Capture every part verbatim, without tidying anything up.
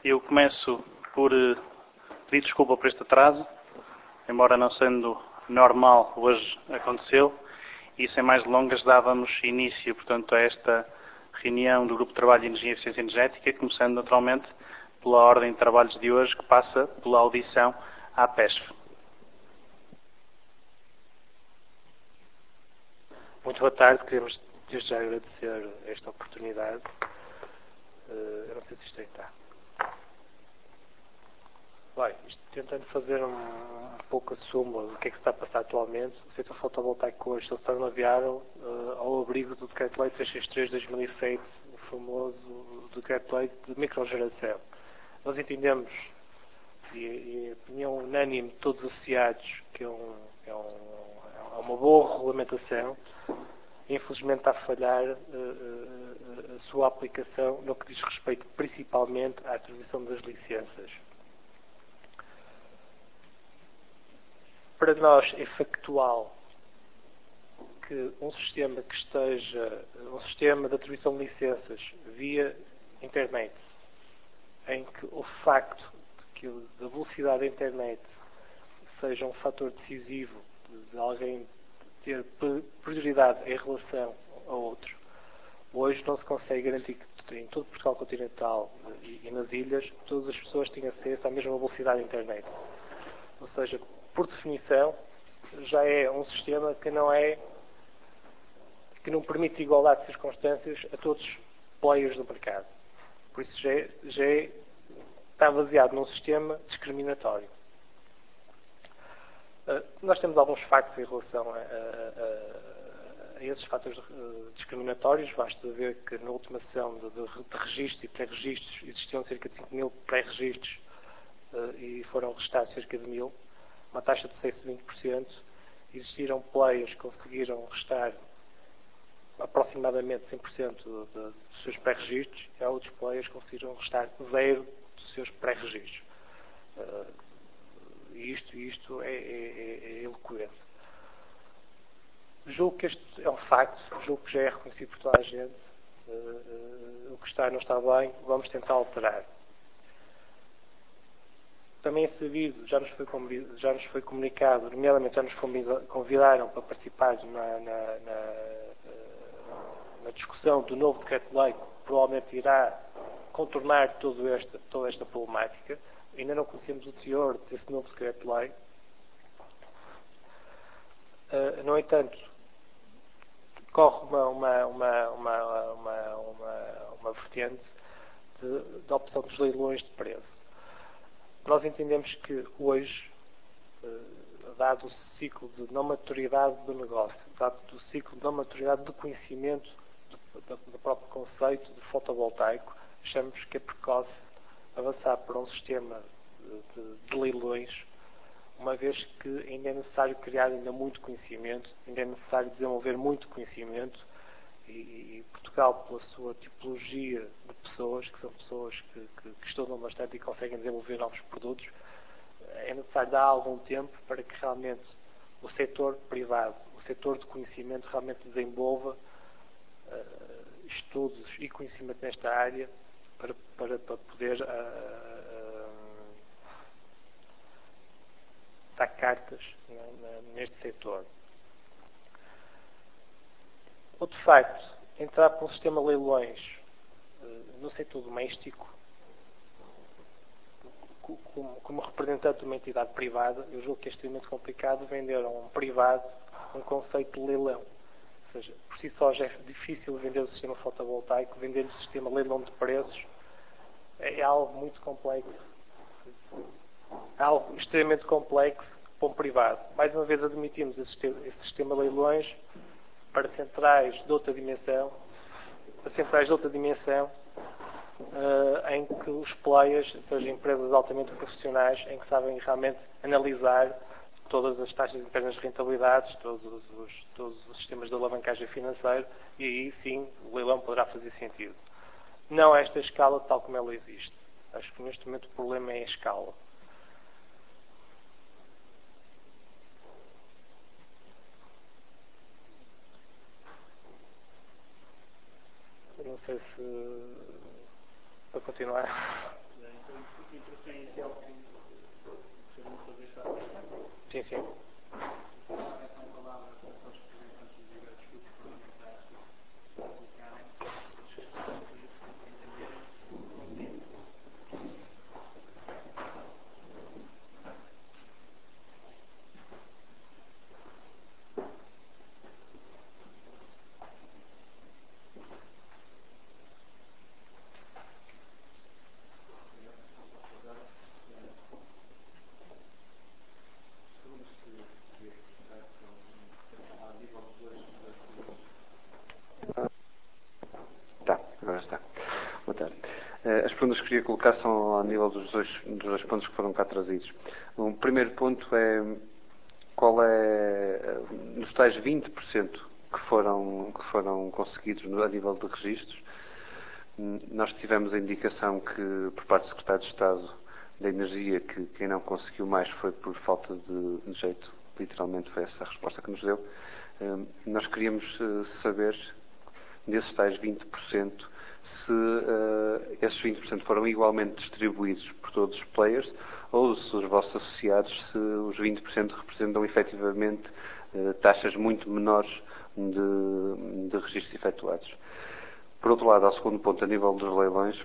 Eu começo por eh, pedir desculpa por este atraso, embora não sendo normal, hoje aconteceu, e sem mais delongas dávamos início, portanto, a esta reunião do Grupo de Trabalho de Energia e Eficiência Energética, começando naturalmente pela ordem de trabalhos de hoje, que passa pela audição à P E S F. Muito boa tarde, queremos desde já agradecer esta oportunidade. Eu não sei se isto aí está. Bem, isto, tentando fazer um, um pouco a súmula do que é que se está a passar atualmente, o setor fotovoltaico hoje ele se torna viável uh, ao abrigo do Decreto-Lei trezentos e sessenta e três de dois mil e sete, o famoso Decreto-Lei de microgeração. Nós entendemos, e, e a opinião unânime de todos os associados, que é, um, é, um, é uma boa regulamentação. Infelizmente está a falhar uh, uh, a sua aplicação no que diz respeito principalmente à atribuição das licenças. Para nós é factual que um sistema que esteja, um sistema de atribuição de licenças via internet, em que o facto de que a velocidade da internet seja um fator decisivo de, de alguém ter prioridade em relação a outro, hoje não se consegue garantir que em todo Portugal continental e, e nas ilhas todas as pessoas têm acesso à mesma velocidade da internet. Ou seja, por definição, já é um sistema que não é que não permite igualdade de circunstâncias a todos os players do mercado. Por isso já, é, já é, está baseado num sistema discriminatório. Uh, nós temos alguns factos em relação a, a, a, a esses fatores uh, discriminatórios. Basta ver que na última sessão de, de, de registros e pré-registros existiam cerca de cinco mil pré-registros uh, e foram registados cerca de mil. Uma taxa de seis a vinte por cento, existiram players que conseguiram restar aproximadamente cem por cento de, de, dos seus pré-registros, e há outros players que conseguiram restar zero dos seus pré-registros. Uh, e isto, isto é, é, é eloquente. Julgo que este é um facto, julgo que já é reconhecido por toda a gente. Uh, uh, o que está não está bem, vamos tentar alterar. Também é sabido, já nos foi, já nos foi comunicado, nomeadamente já nos convidaram para participar na, na, na, na discussão do novo decreto-lei, que provavelmente irá contornar todo esta, toda esta problemática. Ainda não conhecemos o teor desse novo decreto-lei. Uh, no entanto, corre uma, uma, uma, uma, uma, uma, uma vertente da opção dos leilões de preço. Nós entendemos que hoje, dado o ciclo de não maturidade do negócio, dado o ciclo de não maturidade do conhecimento do, do, do próprio conceito de fotovoltaico, achamos que é precoce avançar para um sistema de, de, de leilões, uma vez que ainda é necessário criar ainda muito conhecimento, ainda é necessário desenvolver muito conhecimento, e, e Portugal, pela sua tipologia de pessoas, que são pessoas que, que, que estudam bastante e conseguem desenvolver novos produtos, é necessário dar algum tempo para que realmente o setor privado, o setor de conhecimento realmente desenvolva uh, estudos e conhecimento nesta área para, para, para poder uh, uh, dar cartas neste setor. Outro facto, entrar para um sistema de leilões no setor doméstico, como, como representante de uma entidade privada, eu julgo que é extremamente complicado vender a um privado um conceito de leilão. Ou seja, por si só já é difícil vender o sistema fotovoltaico, vender o sistema de leilão de preços é algo muito complexo. É algo extremamente complexo para um privado. Mais uma vez admitimos esse sistema de leilões para centrais de outra dimensão, para centrais de outra dimensão, uh, em que os players sejam empresas altamente profissionais, em que sabem realmente analisar todas as taxas internas de rentabilidades, todos os, os, todos os sistemas de alavancagem financeira, e aí sim o leilão poderá fazer sentido. Não a esta escala tal como ela existe. Acho que neste momento o problema é a escala. Não sei se... para continuar. introdução inicial que vamos fazer está certa? Sim, sim. Então, palavra para os representantes dos diversos grupos parlamentares colocarem as questões que entenderem contigo. Tá, agora está. Boa tarde. As perguntas que queria colocar são ao nível dos dois, dos dois pontos que foram cá trazidos. O primeiro ponto é qual é, nos tais vinte por cento que foram, que foram conseguidos a nível de registros, nós tivemos a indicação que, por parte do Secretário de Estado da Energia, que quem não conseguiu mais foi por falta de, de jeito. Literalmente foi essa a resposta que nos deu. Nós queríamos saber, desses tais vinte por cento, se uh, esses vinte por cento foram igualmente distribuídos por todos os players ou se os vossos associados, se os vinte por cento representam efetivamente uh, taxas muito menores de, de registros efetuados. Por outro lado, ao segundo ponto, a nível dos leilões,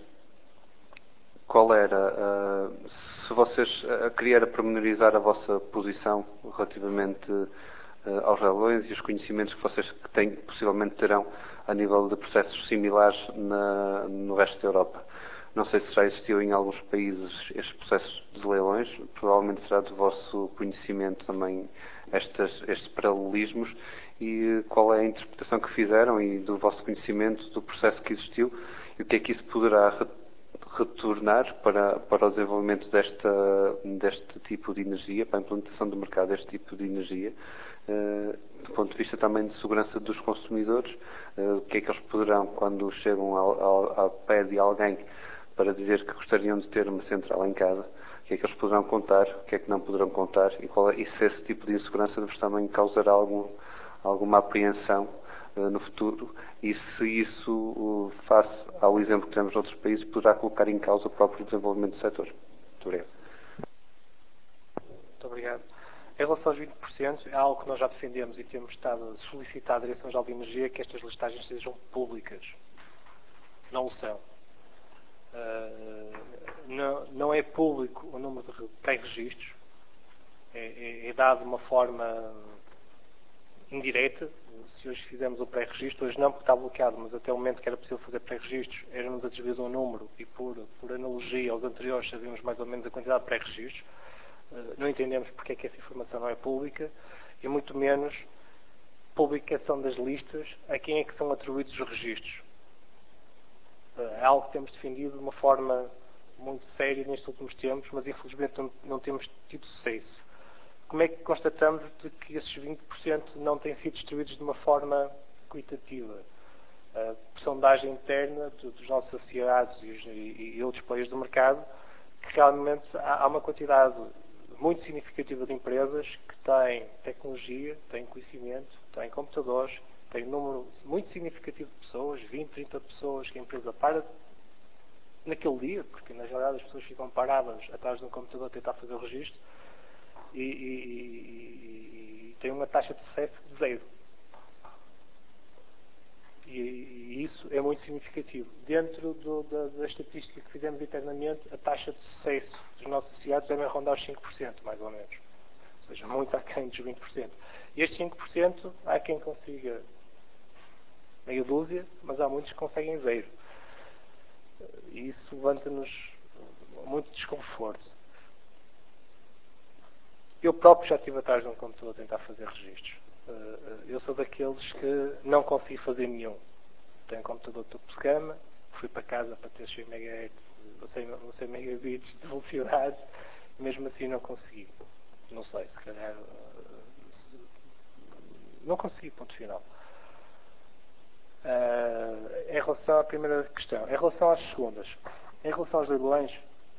qual era, uh, se vocês uh, queriam pormenorizar a vossa posição relativamente uh, aos leilões e os conhecimentos que vocês que têm, possivelmente terão a nível de processos similares na, no resto da Europa. Não sei se já existiu em alguns países estes processos de leilões, provavelmente será do vosso conhecimento também estas, estes paralelismos e qual é a interpretação que fizeram e do vosso conhecimento do processo que existiu e o que é que isso poderá retornar para, para o desenvolvimento desta, deste tipo de energia, para a implementação do mercado deste tipo de energia, uh, do ponto de vista também de segurança dos consumidores, uh, o que é que eles poderão, quando chegam ao, ao, ao pé de alguém para dizer que gostariam de ter uma central em casa, o que é que eles poderão contar, o que é que não poderão contar e, qual é, e se esse tipo de insegurança vos também causará algum, alguma apreensão no futuro e se isso, face ao exemplo que temos noutros países, poderá colocar em causa o próprio desenvolvimento do setor. Muito obrigado. Muito obrigado. Em relação aos vinte por cento, é algo que nós já defendemos e temos estado a solicitar à Direção-Geral de Energia que estas listagens sejam públicas. Não o são. Uh, não, não é público o número de pré-registros. É, é, é dado de uma forma indireta. Se hoje fizemos o pré-registro, hoje não porque está bloqueado, mas até o momento que era possível fazer pré-registros, era-nos atribuído um número e por, por analogia aos anteriores sabíamos mais ou menos a quantidade de pré-registros. Não entendemos porque é que essa informação não é pública e muito menos publicação das listas a quem é que são atribuídos os registros. É algo que temos defendido de uma forma muito séria nestes últimos tempos, mas infelizmente não, não temos tido sucesso. Como é que constatamos de que esses vinte por cento não têm sido distribuídos de uma forma equitativa? A sondagem interna dos nossos associados e, e, e outros players do mercado, que realmente há, há uma quantidade muito significativa de empresas que têm tecnologia, têm conhecimento, têm computadores, têm um número muito significativo de pessoas, vinte, trinta pessoas que a empresa para naquele dia, porque na realidade as pessoas ficam paradas atrás de um computador a tentar fazer o registro, E, e, e, e tem uma taxa de sucesso de zero. E, e isso é muito significativo. Dentro do, da, da estatística que fizemos internamente, a taxa de sucesso dos nossos associados deve rondar os cinco por cento, mais ou menos. Ou seja, muito aquém dos vinte por cento. E estes cinco por cento, há quem consiga meia dúzia, mas há muitos que conseguem zero. E isso levanta-nos muito desconforto. Eu próprio já estive atrás de um computador a tentar fazer registros. Eu sou daqueles que não consigo fazer nenhum. Tenho um computador de topo de gama, fui para casa para ter cem megahertz, ou cem megabits de velocidade, e mesmo assim não consegui. Não sei, se calhar... Não consegui, ponto final. Em relação à primeira questão. Em relação às segundas. Em relação aos leilões,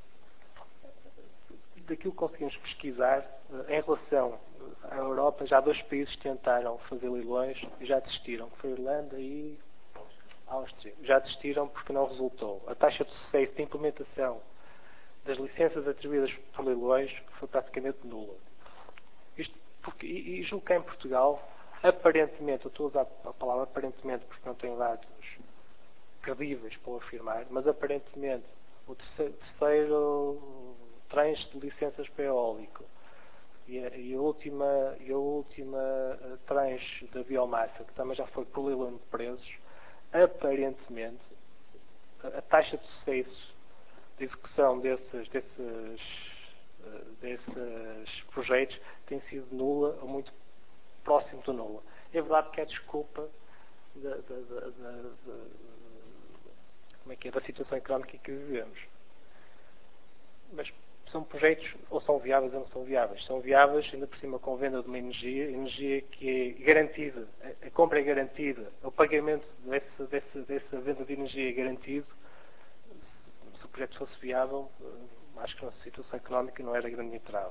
daquilo que conseguimos pesquisar, em relação à Europa, já dois países tentaram fazer leilões e já desistiram, que foi a Irlanda e a Áustria. Já desistiram porque não resultou. A taxa de sucesso de implementação das licenças atribuídas por leilões foi praticamente nula. Isto porque, e, e julgo que em Portugal, aparentemente, eu estou a usar a palavra aparentemente porque não tenho dados credíveis para o afirmar, mas aparentemente o terceiro, terceiro tranche de licenças para eólico e a, e a última, e a última tranche da biomassa, que também já foi por leilão de preços, aparentemente a, a taxa de sucesso de execução desses, desses, desses projetos tem sido nula ou muito próximo de nula. É verdade que é desculpa da, da, da, da, da, como é que é, da situação económica que vivemos. Mas são projetos ou são viáveis ou não são viáveis. São viáveis, ainda por cima com venda de uma energia, energia que é garantida, a compra é garantida, o pagamento dessa, dessa, dessa venda de energia é garantido. Se, se o projeto fosse viável, acho que a nossa situação económica não era grande entrave.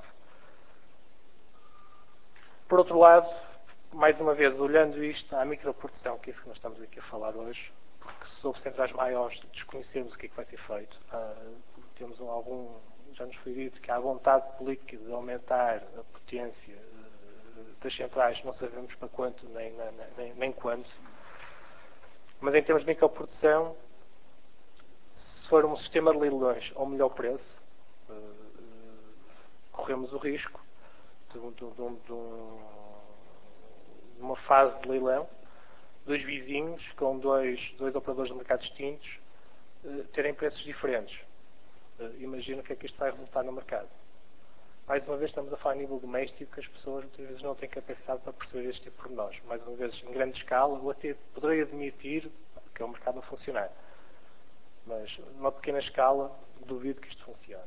Por outro lado, mais uma vez, olhando isto à microprodução, que é isso que nós estamos aqui a falar hoje, porque sobre centrais maiores desconhecemos o que é que vai ser feito. Uh, temos um, algum, já nos foi dito que há vontade política de aumentar a potência uh, das centrais, não sabemos para quanto nem, nem, nem quando. Mas em termos de microprodução, se for um sistema de leilões ao melhor preço, uh, uh, corremos o risco de, de, de, de, de uma fase de leilão, dois vizinhos com dois, dois operadores de mercado distintos uh, terem preços diferentes. Uh, imagino o que é que isto vai resultar no mercado. Mais uma vez estamos a falar a nível doméstico, que as pessoas muitas vezes não têm capacidade para perceber este tipo de pormenores. Mais uma vez, em grande escala, eu até poderei admitir que é um mercado a funcionar. Mas, numa pequena escala, duvido que isto funcione.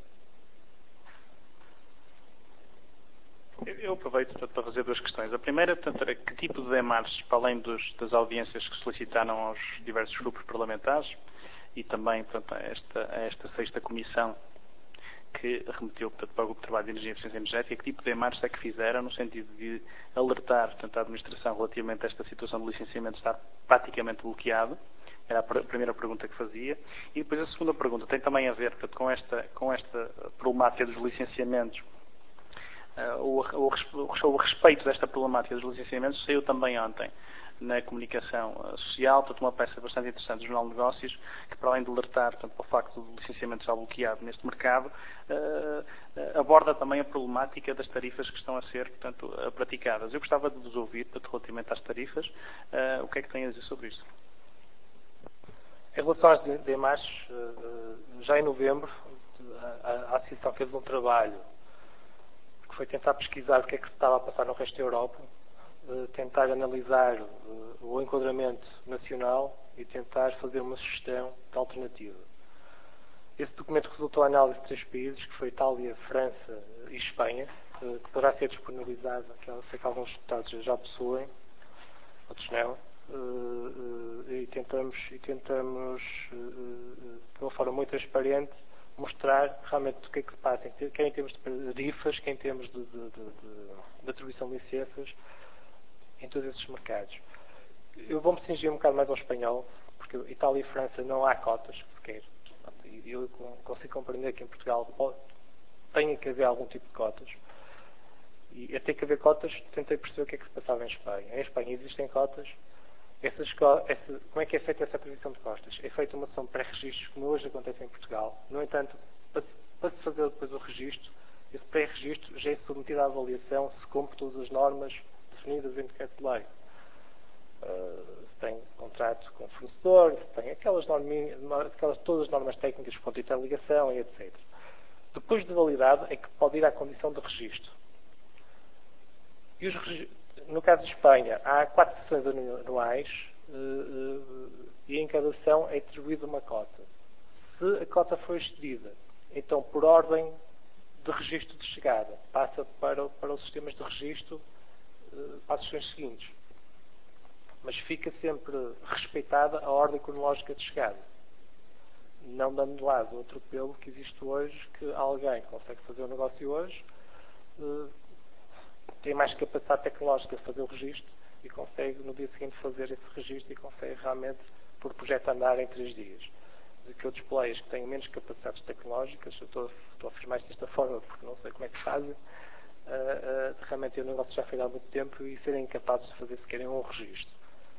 Eu aproveito portanto, para fazer duas questões. A primeira, portanto, era que tipo de demarches, para além dos, das audiências que solicitaram aos diversos grupos parlamentares e também portanto, a, esta, a esta sexta comissão que remeteu portanto, para o Grupo de Trabalho de Energia e Eficiência Energética, que tipo de demarches é que fizeram no sentido de alertar portanto, a administração relativamente a esta situação de licenciamento estar praticamente bloqueado? Era a primeira pergunta que fazia. E depois a segunda pergunta tem também a ver portanto, com, esta, com esta problemática dos licenciamentos. Uh, o, o, o respeito desta problemática dos licenciamentos saiu também ontem na comunicação uh, social, portanto uma peça bastante interessante do Jornal de Negócios, que para além de alertar portanto, para o facto do licenciamento estar bloqueado neste mercado, uh, uh, aborda também a problemática das tarifas que estão a ser portanto, uh, praticadas. Eu gostava de vos ouvir, portanto, relativamente às tarifas, uh, o que é que têm a dizer sobre isto? Em relação às demarches, uh, já em novembro, a, a Associação fez um trabalho que foi tentar pesquisar o que é que estava a passar no resto da Europa, tentar analisar o enquadramento nacional e tentar fazer uma sugestão de alternativa. Esse documento resultou a análise de três países, que foi Itália, França e Espanha, que poderá ser disponibilizado, que eu sei que alguns deputados já possuem, outros não, e tentamos, e tentamos de uma forma muito transparente, mostrar realmente o que é que se passa, quer em termos de tarifas, quer em termos de, de, de, de atribuição de licenças, em todos esses mercados. Eu vou-me cingir um bocado mais ao espanhol, porque Itália e França não há cotas, sequer. Eu consigo compreender que em Portugal pode, tenha que haver algum tipo de cotas. E até que haver cotas, tentei perceber o que é que se passava em Espanha. Em Espanha existem cotas. Essas, essa, como é que é feita essa atribuição de costas? É feita uma sessão de pré-registros, como hoje acontece em Portugal. No entanto, para se, para se fazer depois o registro, esse pré-registro já é submetido à avaliação se cumpre todas as normas definidas em decreto de lei. Uh, se tem contrato com o fornecedor, se tem aquelas, norminhas, aquelas todas as normas técnicas quanto à interligação e etcétera. Depois de validado é que pode ir à condição de registro. E os registros, no caso de Espanha, há quatro sessões anuais uh, uh, e em cada sessão é atribuída uma cota. Se a cota for excedida, então por ordem de registro de chegada, passa para, para os sistemas de registro uh, para as sessões seguintes. Mas fica sempre respeitada a ordem cronológica de chegada. Não dando lazo ao atropelo que existe hoje, que alguém consegue fazer o negócio hoje, uh, tem mais capacidade tecnológica de fazer o registro e consegue no dia seguinte fazer esse registro e consegue realmente por projeto andar em três dias. que outros players que têm menos capacidades tecnológicas, eu estou, estou a afirmar isto desta forma porque não sei como é que fazem, uh, uh, realmente o negócio já foi há muito tempo e serem incapazes de fazer sequer um registro.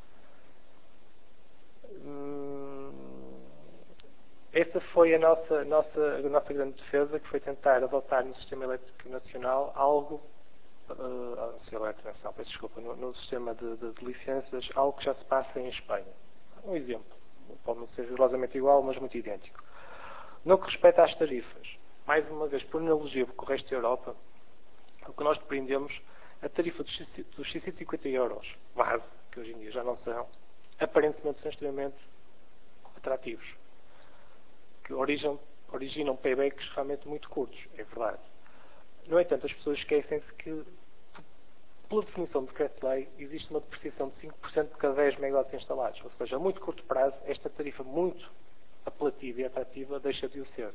Hum, essa foi a nossa, nossa, a nossa grande defesa, que foi tentar adotar no sistema elétrico nacional algo, uh, no sistema elétrico nacional, peço desculpa, no, no sistema de, de, de licenças, algo que já se passa em Espanha. Um exemplo. Pode não ser rigorosamente igual, mas muito idêntico. No que respeita às tarifas, mais uma vez, por analogia com o resto da Europa, o que nós depreendemos, a tarifa dos seiscentos e cinquenta euros base, que hoje em dia já não são, aparentemente são extremamente atrativos, que originam, originam paybacks realmente muito curtos, é verdade. No entanto, as pessoas esquecem-se que, pela definição do decreto-lei, existe uma depreciação de cinco por cento por cada dez megawatts instalados. Ou seja, a muito curto prazo, esta tarifa muito apelativa e atrativa deixa de o ser.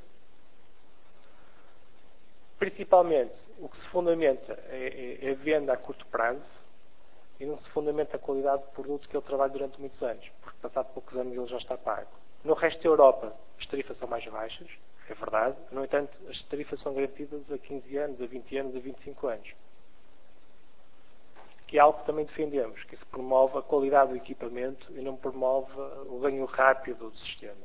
Principalmente, o que se fundamenta é, é a venda a curto prazo e não se fundamenta a qualidade do produto que ele trabalha durante muitos anos, porque passado poucos anos ele já está pago. No resto da Europa, as tarifas são mais baixas, é verdade. No entanto, as tarifas são garantidas a quinze anos, a vinte anos, a vinte e cinco anos. Que é algo que também defendemos, que se promove a qualidade do equipamento e não promove o ganho rápido do sistema.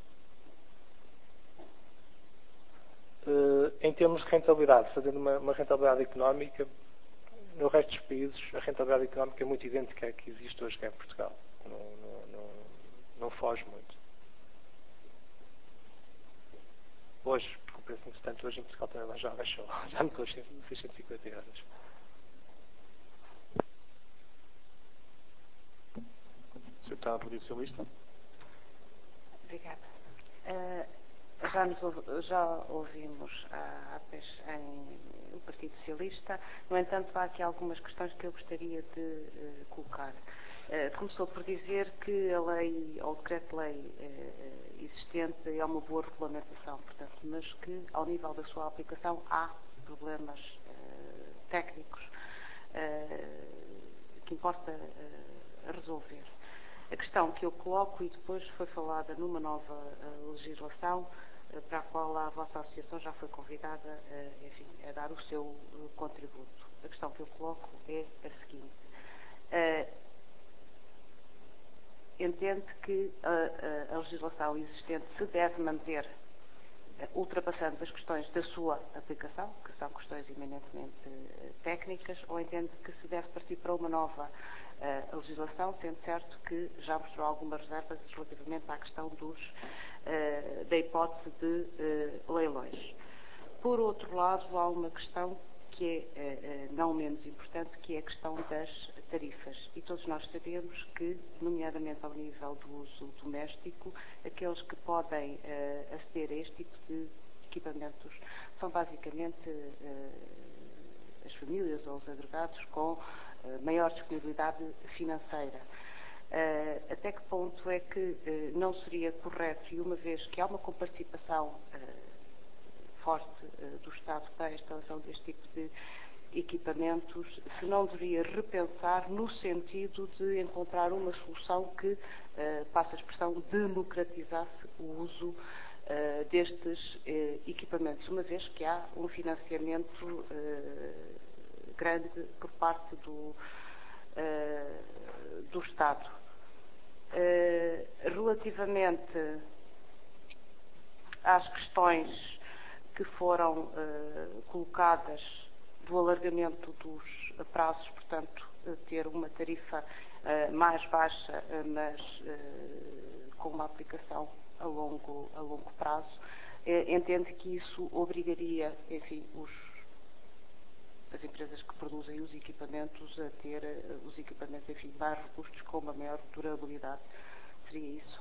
Uh, em termos de rentabilidade, fazendo uma, uma rentabilidade económica, no resto dos países a rentabilidade económica é muito idêntica à que existe hoje cá em Portugal. Não, não, não, não foge muito. Hoje, porque o preço interessante hoje em Portugal também já baixou, já não são seiscentos e cinquenta euros. O senhor está a Partido Socialista? Obrigada. Uh, já, nos, já ouvimos a APES em o Partido Socialista. No entanto, há aqui algumas questões que eu gostaria de uh, colocar. Uh, começou por dizer que a lei, ou o decreto-lei uh, existente é uma boa regulamentação, portanto, mas que ao nível da sua aplicação há problemas uh, técnicos uh, que importa uh, resolver. A questão que eu coloco, e depois foi falada numa nova uh, legislação, uh, para a qual a vossa associação já foi convidada uh, enfim, a dar o seu uh, contributo. A questão que eu coloco é a seguinte. Uh, entende que a, a, a legislação existente se deve manter uh, ultrapassando as questões da sua aplicação, que são questões eminentemente uh, técnicas, ou entende que se deve partir para uma nova a legislação, sendo certo que já mostrou algumas reservas relativamente à questão dos, uh, da hipótese de uh, leilões. Por outro lado, há uma questão que é uh, não menos importante, que é a questão das tarifas. E todos nós sabemos que, nomeadamente ao nível do uso doméstico, aqueles que podem uh, aceder a este tipo de equipamentos são basicamente uh, as famílias ou os agregados com maior disponibilidade financeira. Uh, até que ponto é que uh, não seria correto, e uma vez que há uma comparticipação uh, forte uh, do Estado para a instalação deste tipo de equipamentos, se não deveria repensar no sentido de encontrar uma solução que, uh, passa a expressão, democratizasse o uso uh, destes uh, equipamentos, uma vez que há um financiamento uh, grande por parte do, uh, do Estado. Uh, relativamente às questões que foram uh, colocadas do alargamento dos prazos, portanto, ter uma tarifa uh, mais baixa, uh, mas uh, com uma aplicação a longo, a longo prazo, uh, entende que isso obrigaria, enfim, os as empresas que produzem os equipamentos a ter uh, os equipamentos, enfim, mais robustos com uma maior durabilidade. Seria isso?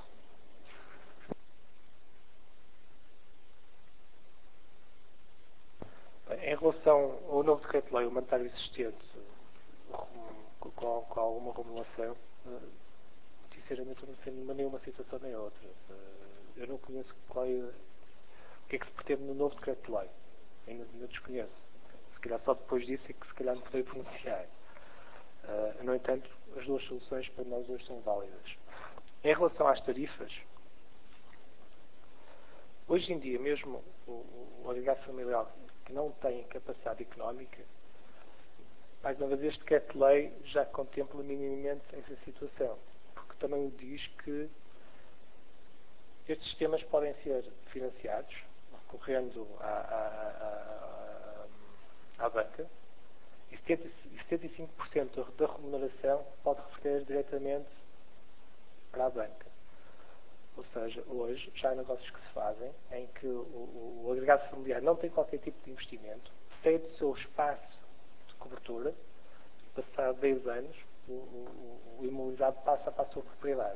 Em relação ao novo decreto-lei, o mandatário existente, com, com alguma remodelação, uh, sinceramente eu não defendo nenhuma situação nem outra. Uh, eu não conheço qual é, o que é que se pretende no novo decreto-lei. Ainda, ainda desconheço. Se calhar só depois disso é que se calhar me poderia pronunciar. Uh, no entanto, as duas soluções para nós hoje são válidas. Em relação às tarifas, Hoje em dia, mesmo o, o agregado familiar que não tem capacidade económica, mais uma vez, este decreto-lei já contempla minimamente essa situação, porque também o diz que estes sistemas podem ser financiados recorrendo à, à, à, à banca e setenta e cinco por cento da remuneração pode reverter diretamente para a banca. Ou seja, hoje já há negócios que se fazem em que o, o, o agregado familiar não tem qualquer tipo de investimento, cede o seu espaço de cobertura, passado dez anos, o, o, o imobilizado passa para a sua propriedade.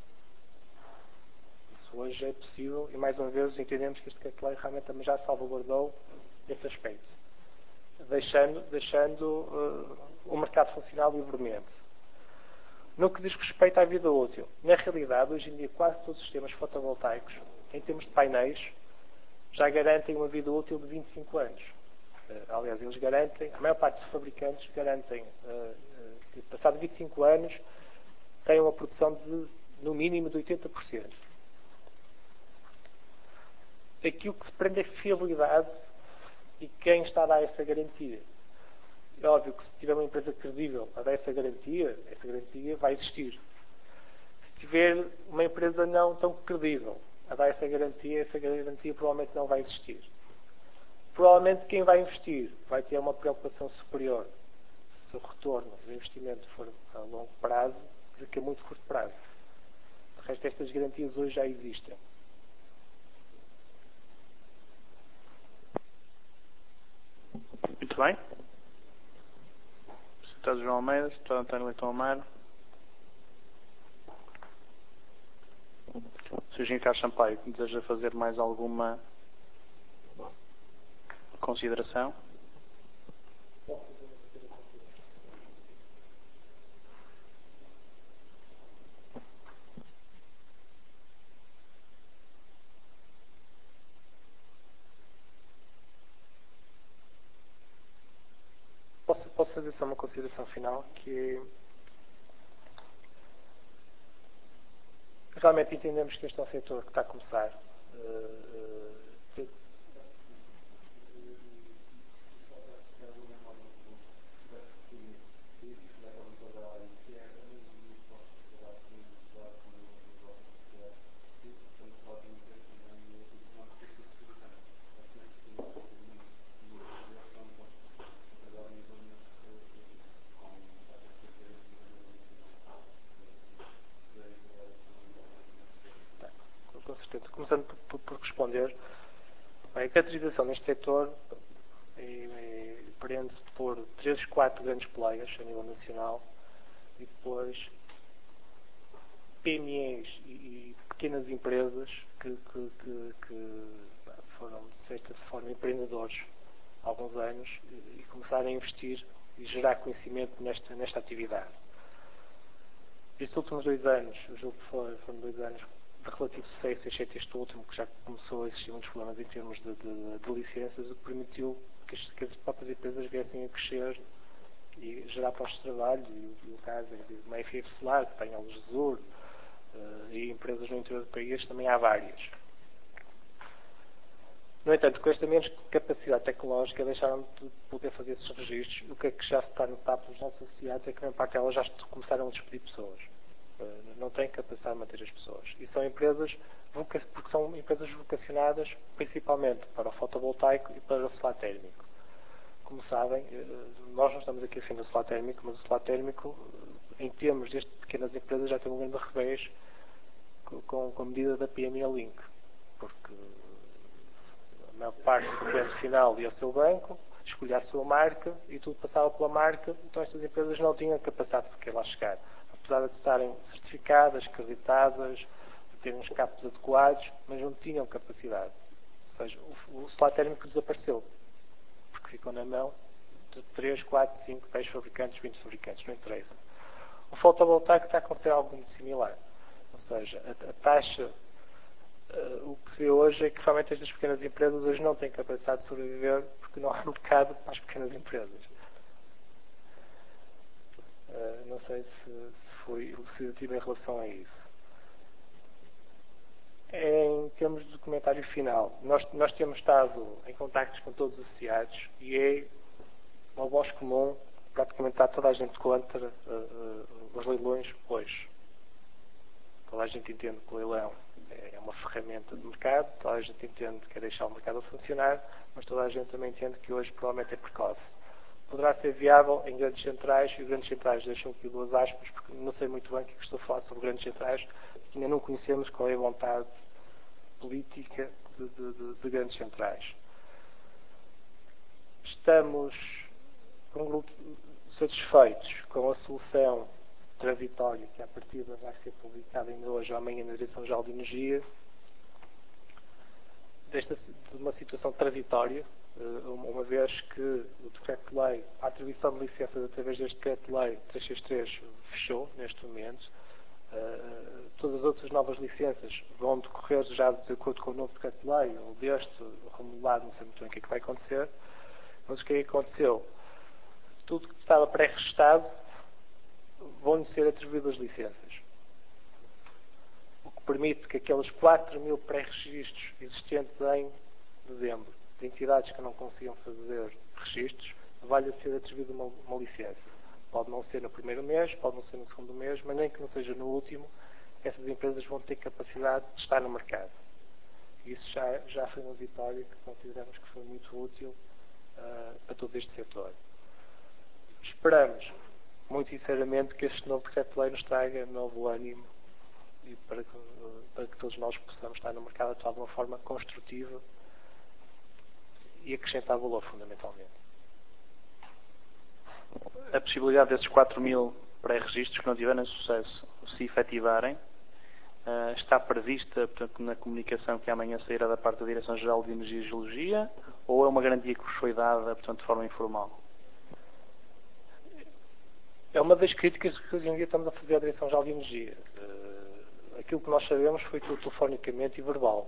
Isso hoje é possível e, mais uma vez, entendemos que este decreto-lei realmente também já salvaguardou esse aspecto, deixando, deixando uh, o mercado funcionar livremente. No que diz respeito à vida útil, na realidade, hoje em dia, quase todos os sistemas fotovoltaicos, em termos de painéis, já garantem uma vida útil de vinte e cinco anos. Uh, aliás, eles garantem, a maior parte dos fabricantes garantem uh, uh, que, passado vinte e cinco anos, têm uma produção de, no mínimo, de oitenta por cento. Aquilo que se prende é fiabilidade e quem está a dar essa garantia. É óbvio que se tiver uma empresa credível a dar essa garantia, essa garantia vai existir. Se tiver uma empresa não tão credível a dar essa garantia, essa garantia provavelmente não vai existir. Provavelmente quem vai investir vai ter uma preocupação superior se o retorno do investimento for a longo prazo do que a muito curto prazo. De resto, estas garantias hoje já existem. Muito bem. Deputado João Almeida, Deputado António Leitão Amaro. senhor Engenheiro Carlos Sampaio, deseja fazer mais alguma consideração? Posso, posso fazer só uma consideração final, que realmente entendemos que este é um setor que está a começar. Uh, uh, Com certeza. Começando por, por responder, bem, a caracterização neste setor prende-se por três, quatro grandes players a nível nacional e depois P M Es e, e pequenas empresas que, que, que, que foram, de certa forma, empreendedores há alguns anos e, e começaram a investir e gerar conhecimento nesta, nesta atividade. Estes últimos dois anos, o jogo foi, foram dois anos de relativo sucesso, exceto este último, que já começou a existir muitos problemas em termos de, de, de licenças, o que permitiu que as, que as próprias empresas viessem a crescer e gerar postos de trabalho. E, e o caso é de uma F F Solar, que tem a Algesur, uh, e empresas no interior do país também há várias. No entanto, com esta menos capacidade tecnológica, deixaram de poder fazer esses registros. O que é que já se está a notar pelos nossos associados é que a maior parte delas já começaram a despedir pessoas. Não têm capacidade de manter as pessoas. E são empresas, porque são empresas vocacionadas principalmente para o fotovoltaico e para o solar térmico. Como sabem, nós não estamos aqui a defender o solar térmico, mas o solar térmico, em termos destas pequenas empresas, já tem um grande revés com, com a medida da P M E Link. Porque a maior parte do cliente final ia ao seu banco, escolhia a sua marca e tudo passava pela marca, então estas empresas não tinham a capacidade de sequer lá chegar. Apesar de estarem certificadas, acreditadas, de terem os capos adequados, mas não tinham capacidade. Ou seja, o, o solar térmico desapareceu, porque ficou na mão de três, quatro, cinco, dez fabricantes, vinte fabricantes, não interessa. O fotovoltaico está a acontecer algo muito similar. Ou seja, a, a taxa, uh, o que se vê hoje é que realmente estas pequenas empresas hoje não têm capacidade de sobreviver porque não há mercado para as pequenas empresas. Uh, não sei se, se foi elucidativo em relação a isso. é em termos de documentário final. Nós, nós temos estado em contactos com todos os associados e é uma voz comum praticamente está toda a gente contra uh, uh, os leilões hoje. Toda a gente entende que o leilão é uma ferramenta de mercado, toda a gente entende que é deixar o mercado a funcionar, mas toda a gente também entende que hoje provavelmente é precoce. Poderá ser viável em grandes centrais, e os grandes centrais deixam aqui duas aspas, porque não sei muito bem o que é que estou a falar sobre grandes centrais, porque ainda não conhecemos qual é a vontade política de, de, de, de grandes centrais. Estamos um grupo satisfeitos com a solução transitória que à partida vai ser publicada ainda hoje ou amanhã na Direção-Geral de Energia, desta, de uma situação transitória, uma vez que o decreto-lei, a atribuição de licenças através deste decreto-lei trezentos e sessenta e três fechou neste momento. Uh, todas as outras novas licenças vão decorrer já de acordo com o novo decreto-lei, ou deste, remodulado, não sei muito bem o que é que vai acontecer. Mas o que é que aconteceu? Tudo que estava pré-registado vão-lhe ser atribuídas licenças. O que permite que aqueles quatro mil pré-registros existentes em dezembro, de entidades que não consigam fazer registros, vai-lhe ser atribuída uma, uma licença. Pode não ser no primeiro mês, pode não ser no segundo mês, mas nem que não seja no último, essas empresas vão ter capacidade de estar no mercado. E isso já, já foi uma vitória que consideramos que foi muito útil uh, para todo este setor. Esperamos, muito sinceramente, que este novo decreto-lei nos traga novo ânimo e para que, uh, para que todos nós possamos estar no mercado atual de uma forma construtiva e acrescentar valor, fundamentalmente. A possibilidade desses quatro mil pré-registros que não tiverem sucesso se efetivarem uh, está prevista, portanto, na comunicação que amanhã sairá da parte da Direção-Geral de Energia e Geologia, ou é uma garantia que vos foi dada, portanto, de forma informal? É uma das críticas que hoje em dia estamos a fazer à Direção-Geral de Energia. Uh, aquilo que nós sabemos foi tudo telefonicamente e verbal.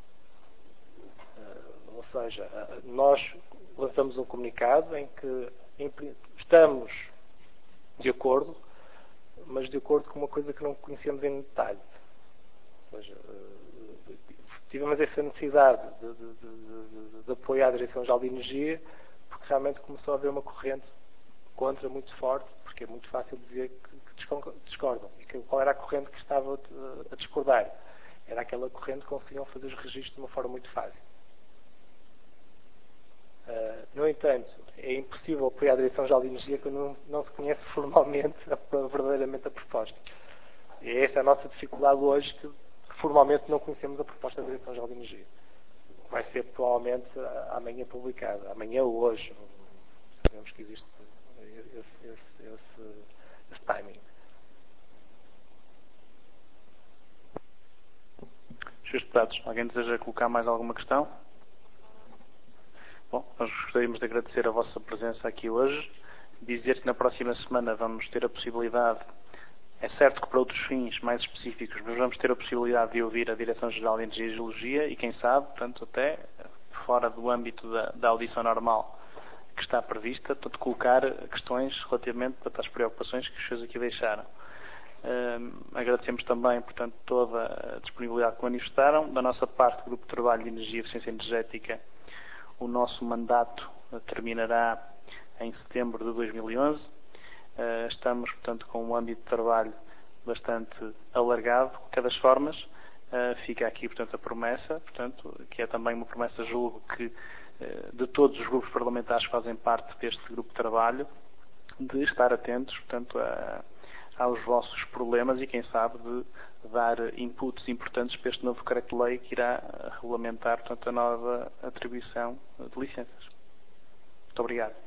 Uh, ou seja, uh, nós lançamos um comunicado em que em, estamos de acordo, mas de acordo com uma coisa que não conhecemos em detalhe. Ou seja, uh, tivemos essa necessidade de, de, de, de, de apoiar a Direção-Geral de Energia, porque realmente começou a haver uma corrente contra muito forte, porque é muito fácil dizer que, que discordam. E que, qual era a corrente que estava a, a discordar? Era aquela corrente que conseguiam fazer os registros de uma forma muito fácil. Uh, no entanto, é impossível apoiar a Direção-Geral de Energia quando não, não se conhece formalmente, a, verdadeiramente a proposta. E é essa a nossa dificuldade hoje, que formalmente não conhecemos a proposta da Direção-Geral de Energia. Vai ser provavelmente amanhã publicada. Amanhã ou hoje. Sabemos que existe esse, esse, esse, esse timing. senhores Deputados, alguém deseja colocar mais alguma questão? Bom, nós gostaríamos de agradecer a vossa presença aqui hoje, dizer que na próxima semana vamos ter a possibilidade, é certo que para outros fins mais específicos, mas vamos ter a possibilidade de ouvir a Direção-Geral de Energia e Geologia e quem sabe, portanto até fora do âmbito da, da audição normal que está prevista, portanto colocar questões relativamente portanto, às preocupações que os senhores aqui deixaram. Uh, agradecemos também, portanto, toda a disponibilidade que manifestaram. Da nossa parte, Grupo de Trabalho de Energia e Eficiência Energética, o nosso mandato terminará em setembro de dois mil e onze. Uh, estamos, portanto, com um âmbito de trabalho bastante alargado. De qualquer das formas, uh, fica aqui, portanto, a promessa, portanto, que é também uma promessa, julgo, que uh, de todos os grupos parlamentares que fazem parte deste grupo de trabalho, de estar atentos, portanto, a, aos vossos problemas e, quem sabe, de dar inputs importantes para este novo decreto-lei que irá regulamentar, portanto, a nova atribuição de licenças. Muito obrigado.